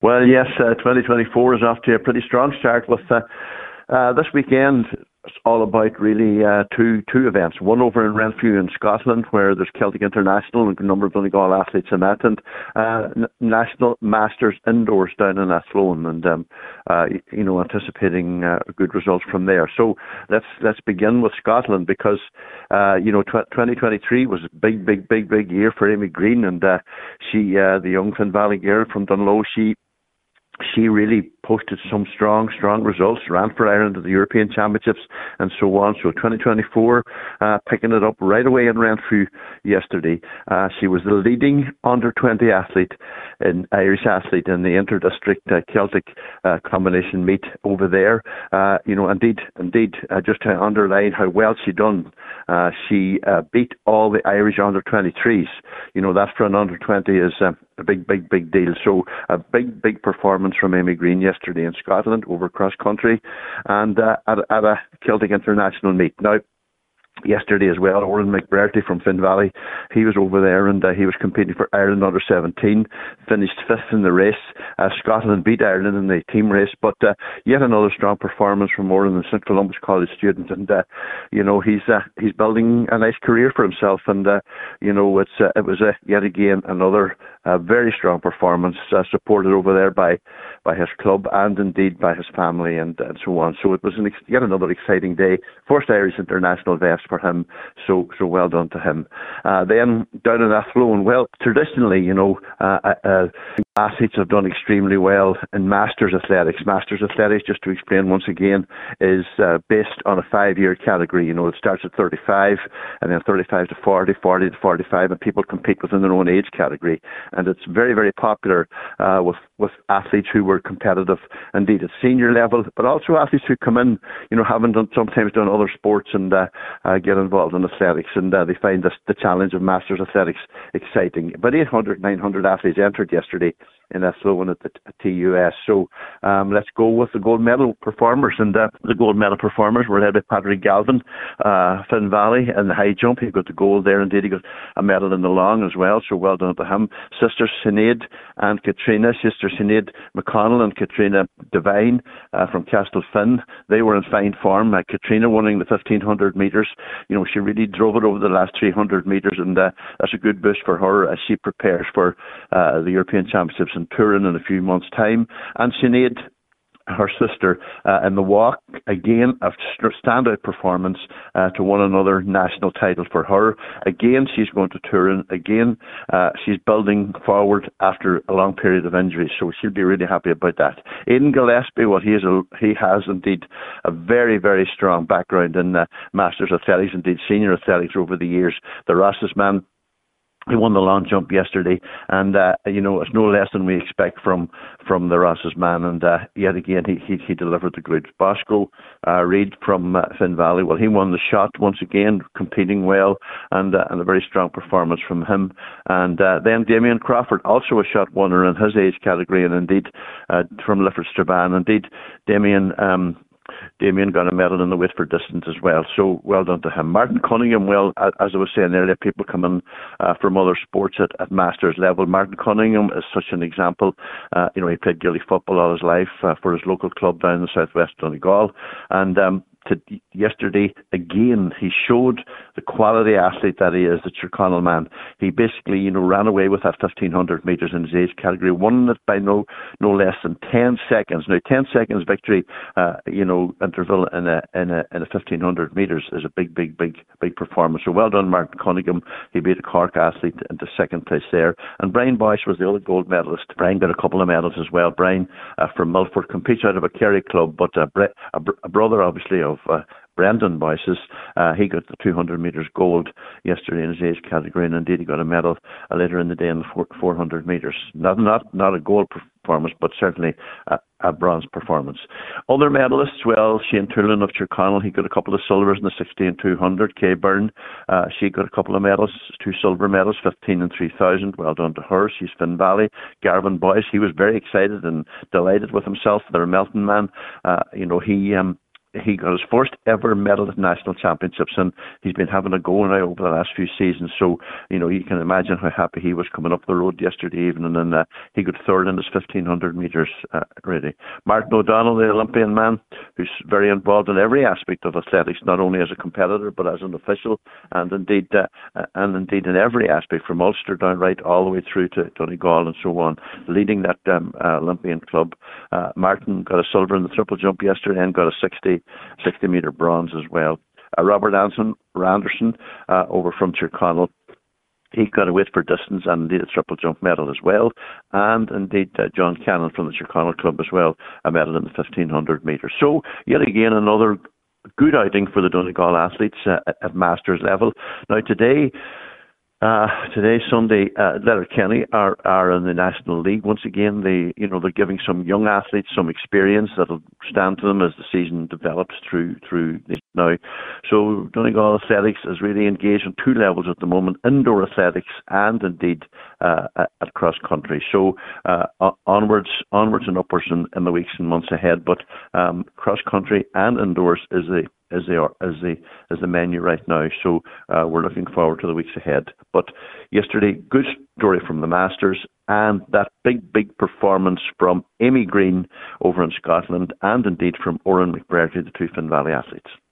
Well, yes, 2024 is off to a pretty strong start with this weekend. It's all about really two events. One over in Renfrew in Scotland, where there's Celtic International and a number of Donegal athletes in that, and National Masters indoors down in Athlone, and anticipating good results from there. So let's begin with Scotland, because 2023 was a big year for Amy Green, and she, the young Finn Valley girl from Dunlow, she really posted some strong results, ran for Ireland at the European Championships and so on. So 2024, picking it up right away in Renfrew yesterday. She was the leading under-20 athlete, Irish athlete in the inter-district Celtic combination meet over there. Indeed, just to underline how well she done, she beat all the Irish under-23s. That for an under-20 is a big deal. So a big performance from Amy Green yesterday in Scotland over cross country and at a Celtic International meet. Now, yesterday as well, Oran McBrearty from Finn Valley, he was over there, and he was competing for Ireland under 17, finished fifth in the race. Scotland beat Ireland in the team race, but yet another strong performance from Oran, the St Columbus College student, and he's building a nice career for himself, and it was yet again another very strong performance, supported over there by his club and indeed by his family and so on. So it was yet another exciting day. First Irish international vest for him, so well done to him. Then down in Athlone, well, traditionally, athletes have done extremely well in Masters Athletics. Masters Athletics, just to explain once again, is based on a 5-year category. It starts at 35 and then 35 to 40, 40 to 45, and people compete within their own age category. And it's very popular with athletes who were competitive indeed at senior level, but also athletes who come in, having sometimes done other sports and get involved in athletics, and they find the challenge of Masters Athletics exciting. About 800, 900 athletes entered yesterday in Athlone at the TUS. So let's go with the gold medal performers, and the gold medal performers were led by Patrick Galvin, Finn Valley in the high jump. He got the gold there. Indeed, he got a medal in the long as well, so well done to him. Sisters Sinead and Katrina, Sister Sinead McConnell and Katrina Devine from Castlefin, they were in fine form. Katrina winning the 1500 metres. She really drove it over the last 300 metres, and that's a good boost for her as she prepares for the European Championships in Turin in a few months' time. And Sinead, her sister, in the walk, again, a standout performance to win another national title for her. Again, she's going to Turin. Again, she's building forward after a long period of injury, so she'll be really happy about that. Aidan Gillespie, he has indeed a very strong background in Masters Athletics, indeed senior athletics over the years. The Ross's man, he won the long jump yesterday, and it's no less than we expect from the Ross's man, and yet again he delivered the goods. Bosco Reid from Finn Valley, well, he won the shot once again, competing well, and a very strong performance from him. And then Damien Crawford, also a shot winner in his age category, and indeed from Lifford Strabane. Indeed, Damien got a medal in the weight for distance as well, so well done to him. Martin Cunningham, well, as I was saying earlier, people come in from other sports at Masters level. Martin Cunningham is such an example. He played Gaelic football all his life for his local club down in the southwest of Donegal, and yesterday, again, he showed the quality athlete that he is, the Tyrconnell man. He basically, ran away with that 1500 metres in his age category, won it by no less than 10 seconds. Now, 10 seconds victory, interval in a 1500 metres is a big performance. So well done, Martin Cunningham. He beat a Cork athlete into second place there. And Brian Boyce was the other gold medalist. Brian got a couple of medals as well. Brian from Milford competes out of a Kerry club, but a brother, obviously, of Brendan Boyce's, he got the 200 metres gold yesterday in his age category, and indeed he got a medal later in the day in the 400 metres. Not a gold performance, but certainly a bronze performance. Other medalists, well, Shane Toolan of Tyrconnell, he got a couple of silvers in the 60 and 200. Kay Byrne, she got a couple of medals, 2 silver medals, 15 and 3000. Well done to her. She's Finn Valley. Garvin Boyce, he was very excited and delighted with himself. The Melton man, he got his first ever medal at national championships, and he's been having a go now over the last few seasons. So, you can imagine how happy he was coming up the road yesterday evening, and he got third in his 1500 metres ready. Martin O'Donnell, the Olympian man, who's very involved in every aspect of athletics, not only as a competitor but as an official, and indeed in every aspect, from Ulster down right all the way through to Donegal and so on, leading that Olympian club. Martin got a silver in the triple jump yesterday and got a 60 metre bronze as well. Robert Anderson over from Tyrconnell, he got a weight for distance and indeed a triple jump medal as well. And indeed John Cannon from the Tyrconnell club as well, a medal in the 1500 metres. So yet again another good outing for the Donegal athletes at masters level. Now today, Sunday, Letterkenny are in the National League once again. They're giving some young athletes some experience that'll stand to them as the season develops through this now. So Donegal Athletics is really engaged on two levels at the moment: indoor athletics and indeed at cross country. So onwards and upwards in the weeks and months ahead. But cross country and indoors is the menu right now. So we're looking forward to the weeks ahead. But yesterday, good story from the Masters, and that big performance from Amy Green over in Scotland, and indeed from Oran McBrearty, the two Finn Valley athletes.